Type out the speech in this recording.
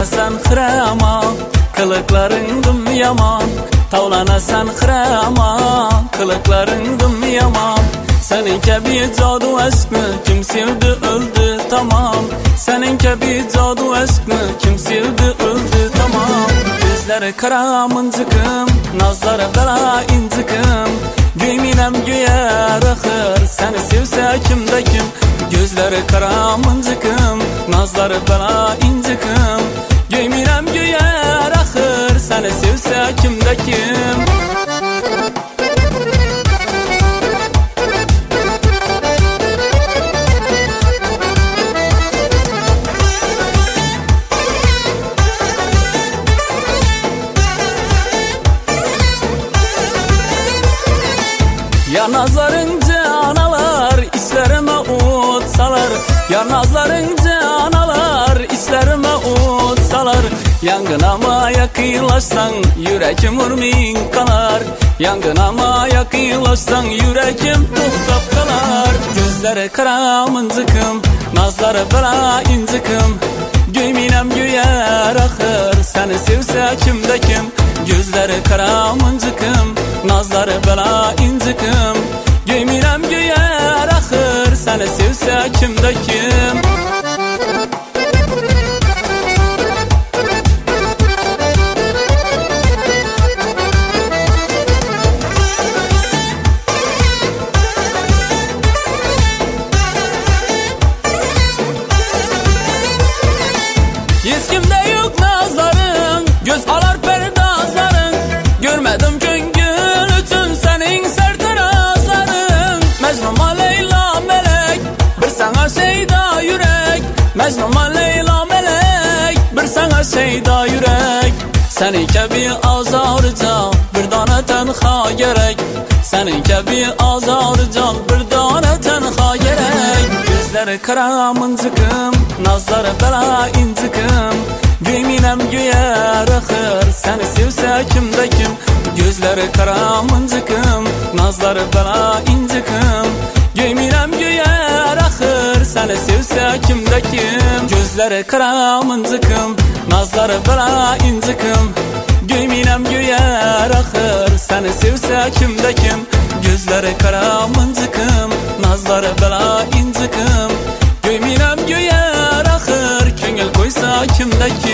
Tavlanasan xirama, kılıkların dım yaman. Tavlanasan xirama, kılıkların dım yaman. Senin kebi cadu aşkını kim sevdi öldü tamam. Senin kebi cadu aşkını kim sevdi öldü tamam. Gözleri kara mıncıkım, nazları bela incıkım. Göyminem göyer ahır, seni sevse kimde kim. Gözleri kara mıncıkım, nazları bela incıkım. Göyminem göyer ahır, seni sevse kimde kim. Ya nazarınca analar işlerime ut salar. Ya nazarınca analar işlerime ut salar. Yangınama yakınlaşsan yürekim vurmin kanar. Yangınama yakınlaşsan yürekim tuhtap kanar. Gözleri kara mıncıkım, nazları bela incıkım. Göyminem göyer ahır, seni sevse kimde kim. Gözleri kara mıncıkım, nazları bela incıkım. Göyminem göyer ahır, seni sevse kimde kim. Hiç kimde yok nazların, göz alar perdazların. Görmedim gönül için senin sertarazların. Mecnun'ma Leyla melek, bir sana şeyda yürek. Mecnun'ma Leyla melek, bir sana şeyda yürek. Seni kebi azarca bir tane tenha gerek. Senin kebi azarca bir tane tenha gerek. Gözleri kara mıncıkım, nazları bela incıkım. Göyminem göyer ahır, seni sevse kimde kim. Gözleri kara mıncıkım, nazları bela incıkım. Göyminem göyer ahır, seni sevse kimde kim. Gözleri kara mıncıkım, nazları bela incıkım. Göyminem göyer ahır, seni sevse kimde kim. Gözleri kara mıncıkım, nazları bela incıkım. Göyminem göyer ahır, köngül koysa kimde kim.